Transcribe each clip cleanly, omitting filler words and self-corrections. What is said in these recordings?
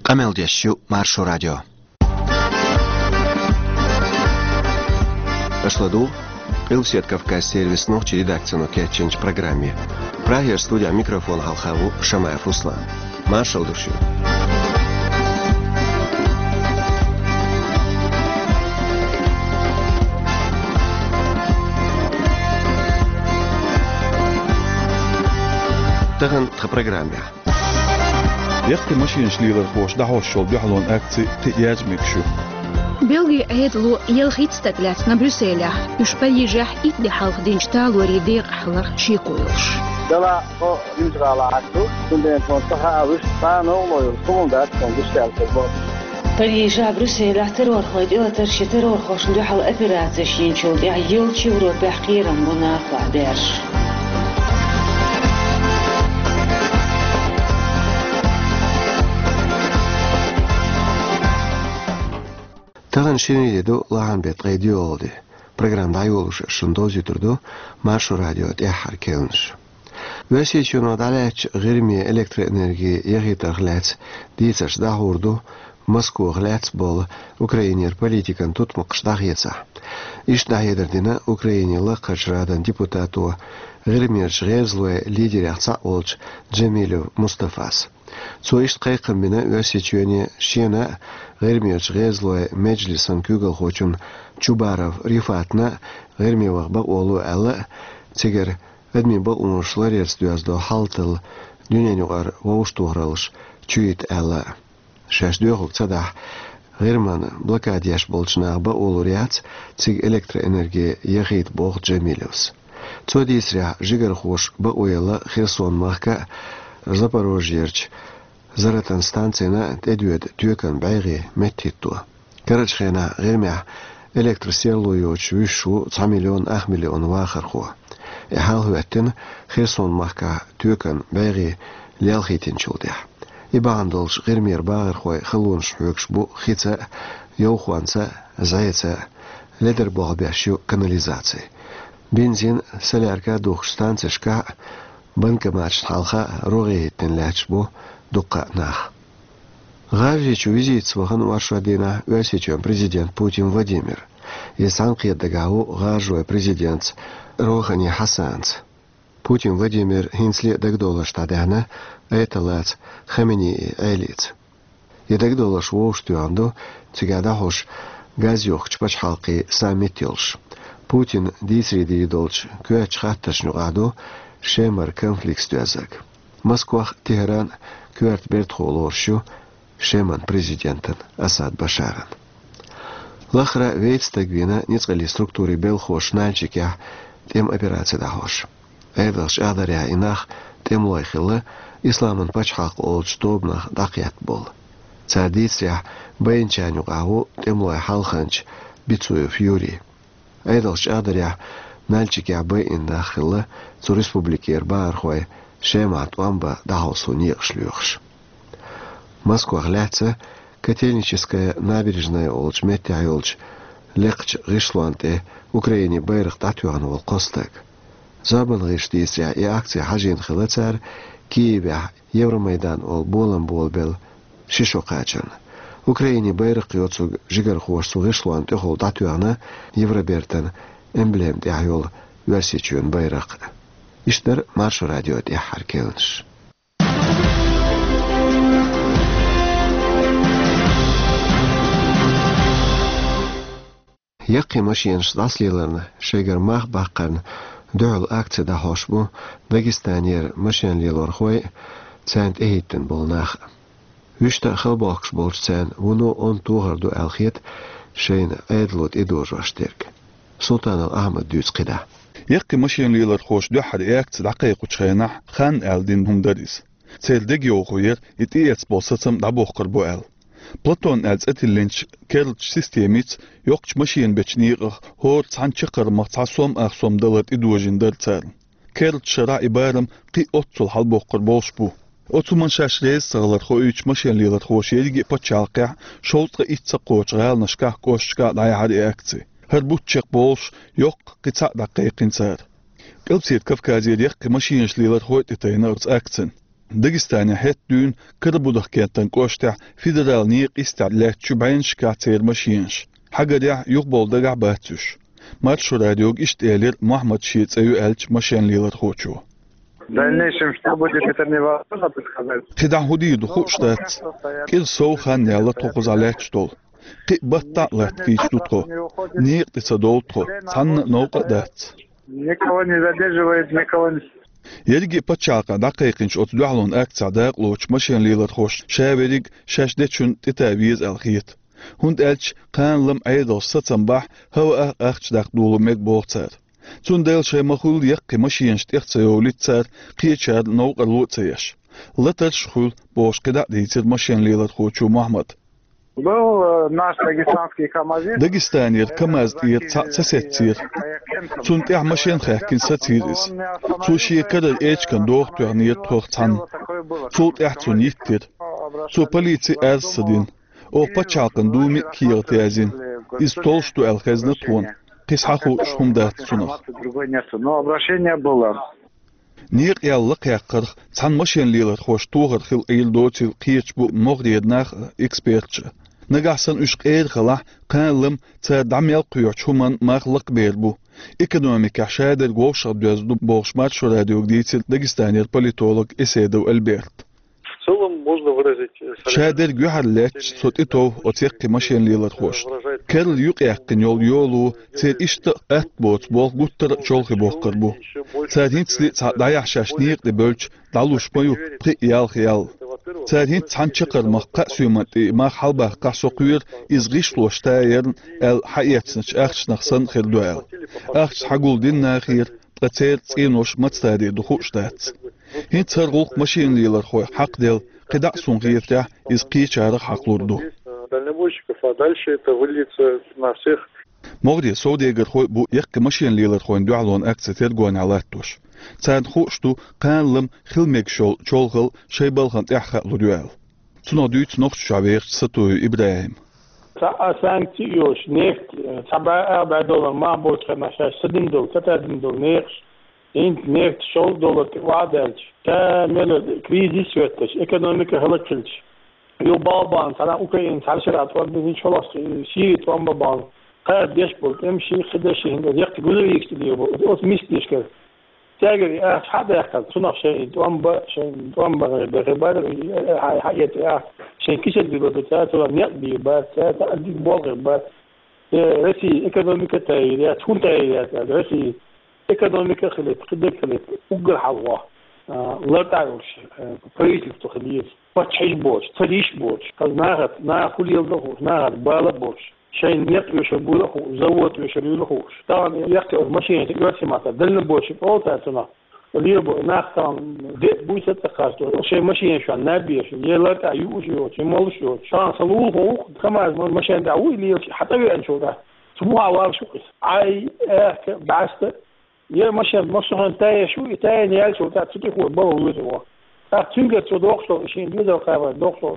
Камелдещу Маршо радио. Ашладу, Илсет Кавказ сервис ночи редакцию Кетченч программе. Прагер студия микрофон Халхаву Шамаев Руслан. Маршал души. تغن программе. يختي ماشين شليلر خوش دعوة الشغل بيحلون أكتي تياج مكشو. بلغي عيدلو يلخيت ستاكلات نبرسيلا يشبه يجح إتلي حلق دينجتال وريدير أحلر شيكويلش. دلا أو يمزغال عدو كندين تنصحها وشتانو ويرسمون دات كندشتال كبار. بريجا بروسيلا ترور خويد إلا ترشي ترور خوش ندوحل أبيرات شينشول دي عيلشي ورو بحقيرا منافع ديرش. تغن شيني دو لعن بيت راديو دي برنامج دايولش شندوزي تردو مارشو راديو دي حركيونش وسيتشونو دالاتش غيرمي الكترو انرجي يغيتر غلات ديتش داهوردو موسكو غلات بول اوكراينير политикан тут мокшдагыца иш дайдердина украинилы качрадан депутату غيرمي жрезлуе лидеряца олч Джемилев Мустафас Цоишт кайкымбина өсечүне шена غيرمي жрезлуе меджлисан күгөл хочун Чубаров Рифатна غيرمي вагба олу алы тегер Адми бұл ұңыршылар ерстуязды халтыл дүнен ұғар оғыштуғыралыш чүйет әлі. Шәшді ұқцадақ ғырман блокадияш болчынағы бұл олуриац циг электроэнергия еғейт боғ Джемилевс. Цодисря жигар хош бұл ойылы Херсон маққа Запорожьерч заратан станцияна тәдует түйекан бәйғи мәттетту. Карачхена ғырмя электросерлуйоч вишу 2 миллион 8 миллион вақыр ху. حال هوتن خيرسون ماكا توكن باغي ليالخيتين شوديا يباندلش غير مير باغر خوي خلون شحوكش بو خيتا يوخوانسا زايتا لدر بوغباشيو كاناليزاتي بنزين سلاركا دوخستانسشكا بنك ماتش حالخا روغيتن لاتش بو دقا ناخ غاجيچو визит وخن واشادينا واسيچون президент Путин Владимир يسانقي دغاو غاجو президент Рохани Хасанц. Путин Владимир Хинсли дагдола штадяна, айталац Хамини Айлиц. И дагдола швоштуанду, цигада хош газёх чпач халқи саммитилш. Путин дисри дидолч, куач хатташ нугаду, шемар конфликт туязак. Москва, Техеран, куарт бертхолоршу, шеман президентен Асад Башаран. Лахра вейтстагвина ницгали структури белхош нальчикя, тем операция дахош. Эйдалш адаря инах тем лойхилы исламын пачхак олч тобнах дақият бол. Цадисря байнчаню гау тем лой халханч бицуев юри. Эйдалш адаря нальчикя бай индахилы цу республикер бархой шемат вамба дахосу ниршлюхш. Москва гляца котельническая набережная олч метя олч лекч гишлуанте Украине байрaq татуян вол қостак. Забан гиштися и акция хажин хилацар Киевя Евромайдан ол болан болбел шишоқачан. Украине байрaq йоцуг жигар хошсу гишлуанте хол татуяна Евробертен эмблем дяйол версичун байрaq. Иштер Марш радио дя харкелнш. يقي ماشين شداسليلرن شجر ماخ باقن دعل أكت ده هاشبو داغستانير ماشين ليلور خوي تسانت إهيتن بولناخ وشتا خلباقش بولشتان ونو أن توغر دو ألخيت شين أيدلوت إدور راشترك سلطان الأحمد دوز قدا يقي ماشين ليلر خوش دو حد أكت دقيق وشخينح خان ألدين هم داريس تسيل دقيو خوير يتييتس بوستم دابوخ قربو أل Platon als etillench kerlch systemits yokch machine bechniq hor tsanchqar maqtasom axsom dalat idojin dartsar kerlch shara ibaram qi otsul halbo qurboshbu otsuman shashres saglar kho 3 machine lilar khoshiygi pachalqa sholtqa itsa qochgal nashka qoshka dayhadi aksi her butchq bosh yok qitsa daqiqin sar Qilbset Kafkaziyadek machine lilar khoyt etaynar aksin داغستان حت دون كربودخ كانتن قوشتع فيدرال نيق استعلات شبعين شكاتير ماشينش حاجة يقبل دقع باتوش مارشو راديوغ اشتالير محمد شيت ايو الش ماشين ليلر خوچو Дальнейшем, что будет, это невозможно предсказать. خدع هديد خوشتات كل سو خان يلا توقز عليك شتول قي بطا لات كيش دوتخو نيق تصدولتخو صن نوقع دات Никого не задерживает, никого не... يرجي بتشاقة دقيقنش أتدعلون أكت صداق لوش ماشين ليلر خوش شابريق شاش دتشون تتابيز الخيط هند ألش قان لم عيدو ستنبح هو أخش داق دولو ميك بوغتار تون ديل شي مخول يقي ماشينش تيختيو لتسار قيتشار نوق الوتسيش لتر شخول بوش قدع ديتر ماشين ليلر خوشو محمد Был наш дагестанский КамАЗист. داغستانير كمازدير تساتير تون تيح ماشين خاكين ساتيريس تو شي كدر ايش كان دوغ تورنير تورتان تو تيح تون يتر تو بوليتي ارسدين او بچاقن دومي كيرتيازين из толсту الخزنة تون قيسحاخو شهم دات تونخ Но обращение было. نيق يالق يقرخ تان ماشين ليلر خوش توغر خيل ايل دوتي قيرش بو مغريد ناخ اكسبيرتش نگاحسن اشق اير خلاح قانلم تا دعميال قيوش همان مغلق بيربو اكادوميكا شادر غوش عبدوزدو بوغش مارشو راديو ديتل داغستانير بوليتولوج اسيدو البرت В целом можно выразить... شادر جوحر لاتش صوت اتو وتيقي ماشين ليلر خوش كارل يوق يقن يولو تير اشتق اتبوت بوغ قطر شولخي بوغ قربو تارهين تسلي دايح شاشنيق دي بولش دالوش ميو قي يال خيال تارهين تحن شقر مقا سيوماتي ما حالبا قاسو قوير ازغيش لوش تايرن الحقيقتنش اخش نخصن خير دوال اخش حقول دين ناخير قتير تسينوش متستادي دخوش دات هين ترغوق ماشين ليلر خوي حق ديل قدع سونغيرتح из قيچارق حقلوردو дальнобойщиков, а дальше это выльется на всех. مغري سوديغر خوي بو يق ماشين ليلر خوين دوعلون اكثر غون علاتوش تاد خوشتو قانلم خلمك شولغل شيبلغن احخ لودوال تنو دوت نوخ شابير ستو ابراهيم سانكتيوش نفت تبع $4 ما بوتخنا $7 $7 انت نفت شول دولار وعدلش كامل كريزيس وتش ايكونوميكا هلكلش يو بابان ترى اوكرين ترشرات وردين شلاص شيت وام بابان قاد يشبك امشي خدش هند يقت قولي يكتديو اوت ميستيش كده تاجري حدا يحكي صنع شيء توام بغبار حياتي شيء كيش دلوقتي ترى نقدي بس تأدي بوغ بس رسي ايكونوميكا تايريات تكون تايريات رسي ايكونوميكا خلت وقر حوا لا تعرفش فريق تخليه فتحش بوش فريش بوش قال نا كل يوم له نا بالا بوش شيء يقوي شبوله زود ويشريله طبعا يقطع ماشين يقطع ما تدل بوش او تاعنا وليبو ناختم ديت بوسه تخاطر شيء ماشين شو نبي شو يلا يوشيو شمال شو شان صلوه كما ماشين دعوي لي حتى ينشو ده سموها عوار شو اي بعست يا ماشين ماشين تاي شو تاي نيال شو تاع تيجي هو بابا ويزو تاعتينجا تو دوخشو شيء بيزو قاعد دوخشو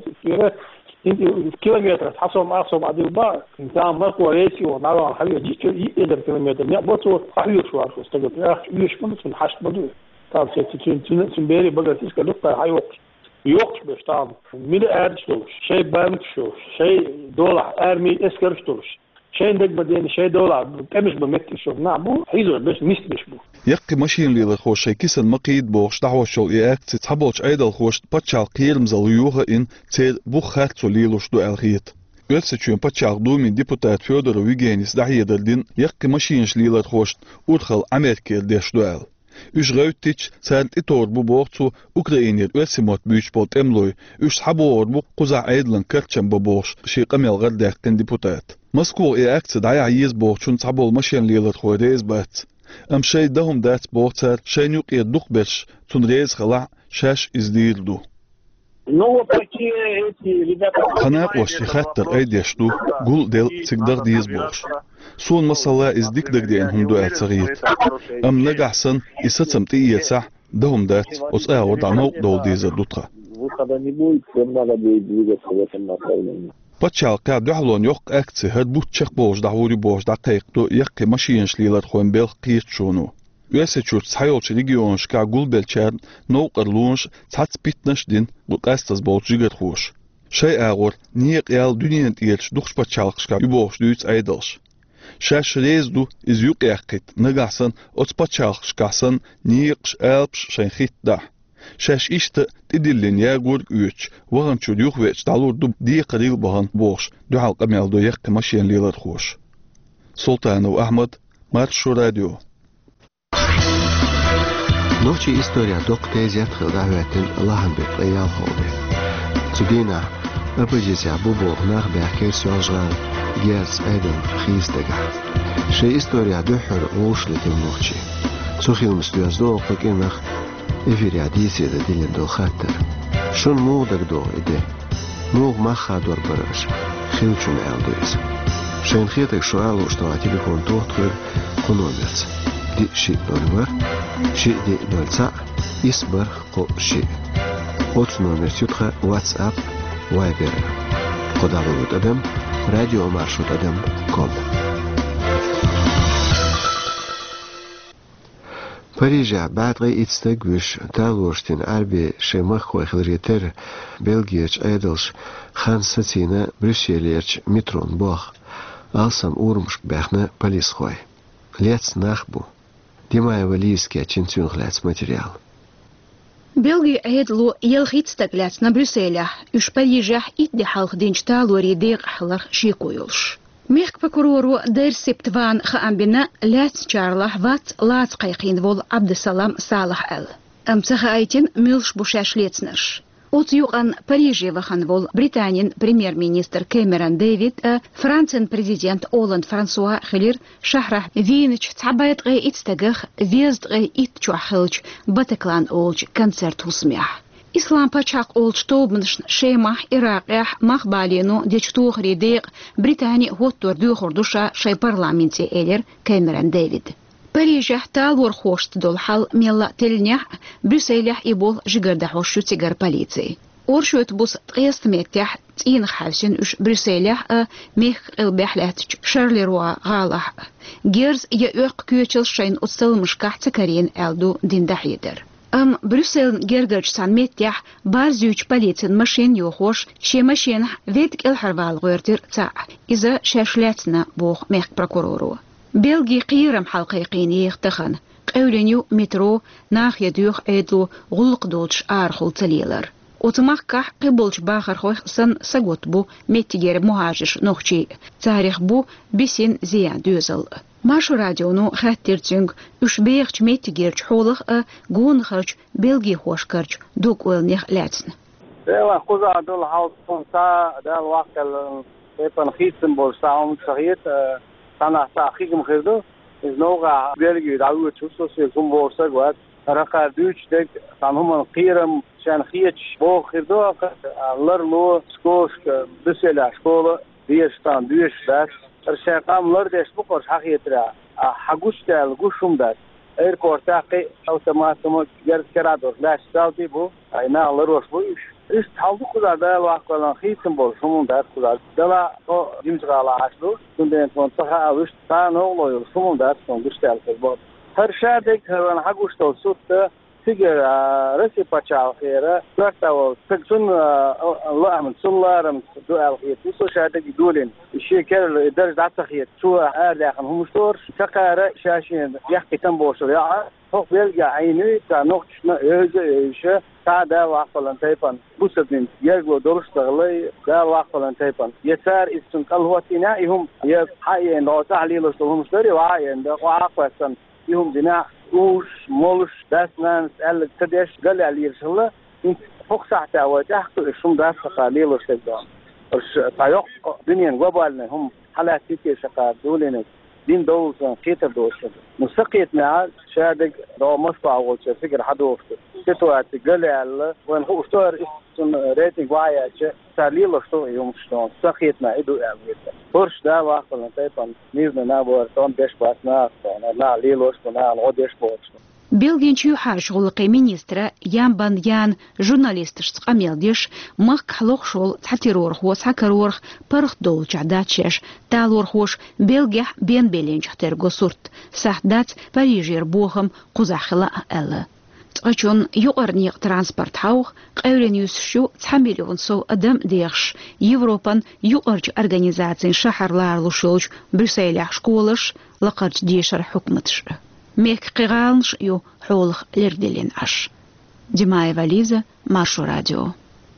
كيلومتر حصل أقصى بعد البار كنت عم رئيسي ونعرف حبيبي جيت يقدر كيلومتر يا بطل حبيبي شو عارف استجد يا أخي ليش كنت من حشد بدو طب سنبيري بقى تيسك دكتور هاي يوقش باش طعم مين قاعد شوش شيء بانك شوش شيء دولار أرمي إسكر شوش شيء دك بدين شيء دولار كمش بمكتي شوف نعبو حيزو باش مش بو يقي ماشين ليلر خوش شي كيسن مقيد بوش دعوة شول إياك تتحبوش أيضا خوش باتشال قيرم زليوها إن تير بوخات سوليلوش دو الغيت Ölseçüyen paçaq dumin deputat Fyodor Vigenis dahiyederdin yaqi maşinş liler xoşt urxal Amerikel deşdual. Üç gavtich salt itor bu boğtu Ukrainer ölsemot büyüç bot emloy üç habor bu quza aydlan kerçem bu boğş şi qamel gardaqten deputat. Moskva eaktsi daya yiz boğçun sabol maşin liler xoydez bat. Am şey dahum dat boğtar şey nuqi duqbeş tunrez xala şaş izdirdu. Ну вот такие эти ребята. Ханак вошти хаттер айдешту гул дел цигдар дизбош. Сун масала издикдер ден хунду ацагит. Ам нагахсан исацам тиеца дом дат оцао данок дол дизер дутха. Выхода не будет, всем надо будет двигаться в этом направлении. Пачалка духлон yok акци хад бутчак бош дahuri бош дақиқту яқи машинш лилар хойн бел қиет шуну. Üeseçurt sayolçu regionşka gulbelçer noqarlunş tsats bitnaş din qastas bolçiger xoş. Şey ağır niye qiyal dünyen tiyelç duxpa çalqışka üboş düç aydalş. Şaş rezdu iz yuqyaqit nagasan otspa çalqışkasan niyeqş alpş şenxit da. Şaş işte tidillin yagur üç vağan çuduk ve dalurdu diye qadil bahan boş duhal qameldo yaq maşenliler xoş. Sultanov Ahmed, Marşu Radio. Noći istorija dok tezjat hıldahvetin Allah'ın bir eyal oldu. Zudina, öpücüsya bu boğnak berker sözler gerz edin xistega. Şey istorija döhür oğuşlitin noći. Sohilmus düzde oqluk inaq efirya disiyede dilin dol xattır. Şun muğdak do ide. Muğ maxa dor barış. Xilçun eldoyuz. Şeyin xiyatek şu alu uçtava telefon tohtgır konomets. Di şi nolvar, şi di nolca, isbar ko şi. Oç nomer sütxa WhatsApp, Viber. Kodalıgut adam, radio marşut adam.com. Parij'a badgı itstagüş, talvorştin albi şemaq koyxilriter, Belgiyaç aydılş, xan satina Brüsseliyerç mitron boğ. Alsam urmuş bəxna polis xoy. Lets naxbu. Dimaya valiyskiya çinçünğlets material. Belgiya aydlu yelxitstagläts na Brüsseля, üç Parij'a itdi halk dinçta lori deqhlar şi koyulş. Mehk prokuroru der septvan xambina lats charlah vat lats qayqin vol Abdesalam Salah el. Amsaha aytin milş bushashletsners. Ot yuqan Parij'e vaxan vol Britaniyan premier-minister Cameron David, Fransiyan prezident Hollande François Hollande shahrah Vienich tabayt qay itstagah vezd qay itchuhilch Bataclan olch koncert husmah. İslam paçaq olç tobmış şeymah Iraqih mahbalinu deçtuğri deq Britaniya hottor duxurduşa şey parlamenti eler Cameron David. Parij'e talvor xoşt dol hal mella telneh Brüssel'e ibol jigarda hoşu tigar politsiya. Orşut bus tqest mektah tin xalsin üç Brüssel'e meh elbehlat Charleroi galah. Gerz ya öq küçül şeyin utsalmış qahtikarin eldu dindahidir. Brüssel gergach san mettah barzüç politsiyan maşin yoxoş şe maşin vetk el harval gwertir ta iza şaşlatna bu meh prokuroru. Belgi qiram halqayqin yextaxan qawlenyu metro naxyadux edlu gulqdolch arxul talilar. Otmaqqa qibolch baxar xoysan sagot bu mettiger muhajish noqchi tarix bu bisin ziyan düzel. Marşu radionu xattirçing üç beğç mettigerç xolıq gun xarç Belgi xoşkarç duk olnix latsn. Ewa quzadul halqon sa dal waqal epan khitsin bol saum sahiyet sana sahikim khirdo iz noga Belgi dawu chusosi kumborsa gwat raqar düçdek tanhuman qiram şan khiyech bo khirdo allar lo skosk Brüssel şkola diyestan düyesdas Şakamlar deş bu kor hakiyetira hagustel guşumdat airportaqi automatik gerkerador laş saldi bu ayna alır hoş bu iş taldı kudada vaqalan xitim bol şumunda kudada dala o dimzgala aslu tunden montaha avış ta no loyul şumunda son gustel bu her şadek hevan hagustel sutta Tiger resi paçal khira taktao teksun Allah min sullaram dual khiyat so shadek dulin الشيء درج عتخيت شو أرجعهم هم مشتور شقارة شاشين يحكي تنبوشل يا فوق بيلقى عيني كنقش إيش كذا واقفلن تيبان بوسدين يرجو دورش تغلي كذا واقفلن تيبان يسار إستن كلهوتينا يهم يحيين لو تعليل هم مشتري وعين وعقفسن يهم دنا وش مولش داسنان ال تدش قال على يرسله فوق ساعته وتحت الشم داس قليل وشدان طيق دنيا وبالنا هم حالات كتير شقار دولنا دين دول كتير دوش مسقيت مع شادق لو مشروع أول شيء فكر حدوفت كتوات قال على وين هو اشتهر اسم ريتنج وايا شيء تعليل اشتهر يوم شلون سقيت مع إدو أبغيت فرش ده واقفنا تيبان نيزنا نابور تون دش باسنا لا ليلوش بنا العود دش بوش Белгенчью харшгулыкы министра Ямбан Ян журналистыш цқамелдеш мах кхлох шол цхатирорх во цхакарорх парх дол чадачеш талорхош Белгех бен беленчхтер госурт сахдац Парижер бохам кузахла элла. Цқачун юqarniq транспорт хаух қәурен юсшу 10 миллион со адам дерш Европан юqarch организациян шахарлар лушолч Брюсселях школаш лақарч дешар хукматш. Мек қиғалнш ю хулх лерделен аш. Димаева Лиза, Маршу радио.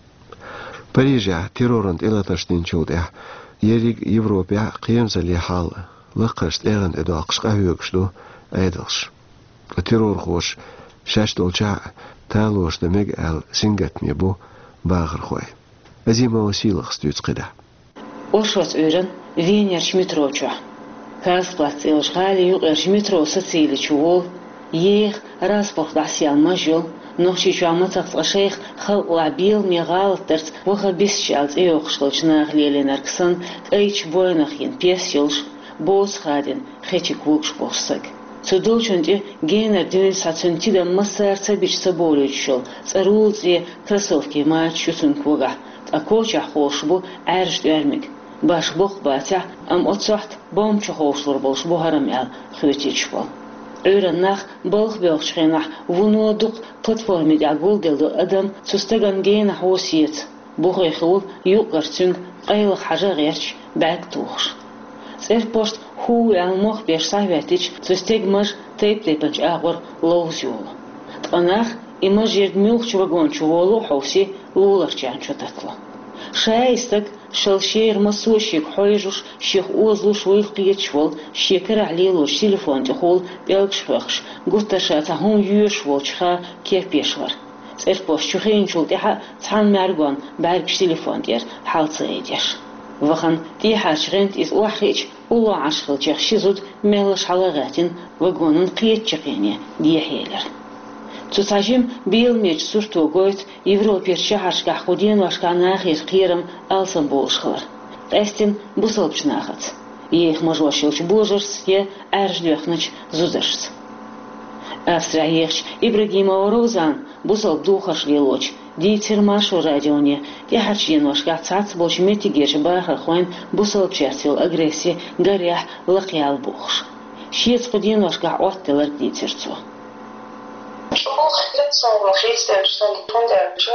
Парижа терроранд илаташтин чулдя. Ерик Европа қиемзали хал. Лақарст эган эду ақшқа хүйекшлу айдалш. Террор хош шаштолча талош демег ал сингатме бу бағыр хой. Азима василах стюц қида. Ошват өрін венерч метрочу. Касплац илшхали юqerch метро социали чуол, ех распорт дасиал мажул, нохчи чуаматақ шейх хал лабил мегалтерц воха бисчалц иохшлоч нахлеленарксан эйч бойнахин песюлш боз хадин хечик вукш босак. Цудолчунди генер 900 массарца бич соболючшол, царулзи кроссовки мачусун квога, а коча хошбу арш дермик. Баш бох батя ам отсахт бомч хошлор болш бухарамял хвитичбол. Өрнах болх бёхчренах вунодук платформе агулделду адам сустаган гена хосиет. Бухайхул юqartsung qayl хажагерч бак тухш. Церпост ху алмох беш саветич сустегмаш тейплепанч агор лоузюл. Танах имаж ердмюлч вагончу волу хоси луларчан чотатло. Шайстак шалшير مسوشيك حيجوش شيخ اوزلوش ويلقيتشول شيكر عليلوش تليفون تقول بيلكشفخش قلت شاتا هون يوشولشخا كيف بيشور سيربوش شخين شول تيحا تحان مارغون باركش تليفون دير حالت ايديش وخن تيحا شغنت إز واحيج ولو عشخل جيخ شيزود ميلش حلغاتين وقونن قيت شقيني ديحيلر تساجم بيل ميج سورتو قويت Европер شهرشكا خودين واشكا ناخير قيرم ألسن بولشخلر تاستين بوصلبش ناخت يخ مجواشيلش بوجرس يه أرجليخنش زودرس أفسرع يخش إبراهيما وروزان بوصلب دوخش ليلوش ديتر ماشو راديوني يحرشين واشكا تعت بولش ميتيجيش باخر خوين بوصلب شاتيل أغريسي غريح لقيال بوخش شيت خودين واشكا عوتلر ديترتو Som Christian Tonderče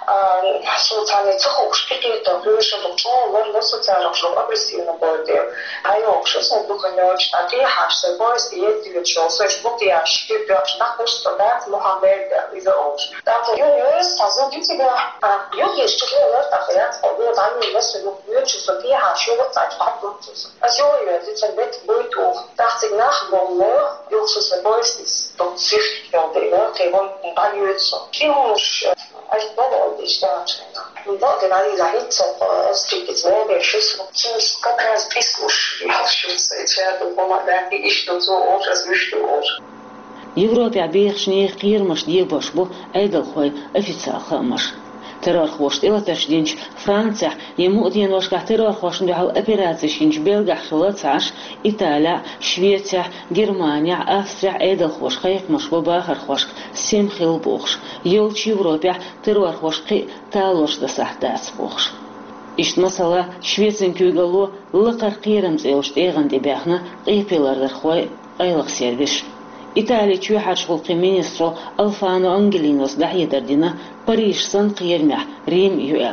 socijalni psihološki dobiš odločno vrlo socijalno agresivno boje. A jo, što smo duhanjoč, a ti haš se boje stijeti večo, so je šbuk ja škipjaš na kusto dat Mohamed iza oč. Dakle, jo a za ditiga, jo je što je vrta hayat, ovo dani vesu juču so ti haš jo vrtač patlutus. A jo je ditin vet bojtu, dachtig nach bolle, jo so se boje stis, to sicht jo de te von Bajutso. Kimuš aj dovolj ištačena. Dođe na njih zahico, strike zvoge, šusno. Čim как раз прислушиваюсь, и черду помогать, и что то ужас, что ужас. Европе обещанные кирмаш дебаш бу айдал хой официал хамаш. Террор хвошт илаташдинч Франция ему один вошка террор хвошт духал операция шинч Белгах шалацаш Италия, Швеция, Германия, Австрия айдал хвош хайк маш бахар хвош сем хил бохш. Елч Европе террор хвош талош да сахтац бохш. Ишт масала Швециан кюгалу лакар кирам зеушт эган дебяхна эпилардар хой айлах сервиш. Италия чуяхар шулқи министру Алфано Ангелинос дахьедардина Париж сан қиермях Рим юэл.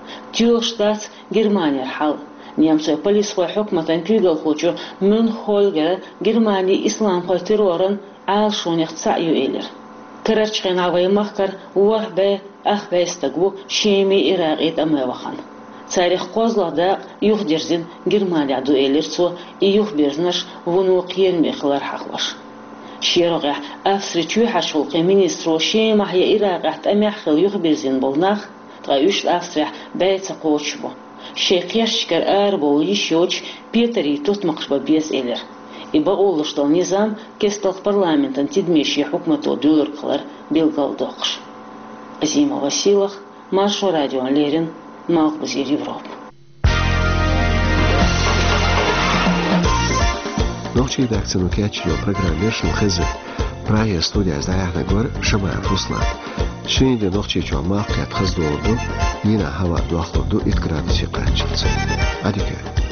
Тюрштац Германия хал. Немцы полис хой хукматан кюгал хочу мун холгер Германия ислам хой терроран ал шунях ца юэлер. Карачхен авай махкар уахбе ахбестагу шеми ирагит амевахан. Царих козлада юх дерзин Германия дуэлерцу и юх берзнаш вуну қиермехлар хахваш. شيرغة أفسرتشو حشولق министру شيمح يإراغة تأميحخل يخبرزين بولناخ تغيوش الأفسرح بايت قوشبو شيخ يشكر آربو يشيوش بيتري توتمقشبا بيس إلر إبا أولشتال نظام كستال парламентان تدميشي حكمتو دولر قلر بيلغال دوخش Азима Василах, Маршу радио Лерин, Малкбазир Европа. Noche da akcenu kjačio program Vješnu Hezet, براي استوديو زايحنا غور شمع فصلات شنو دي نوختي جو موقع تخزدوردو ينا هوا دو اخوردو اتقراد سيقات شلتسي اديكو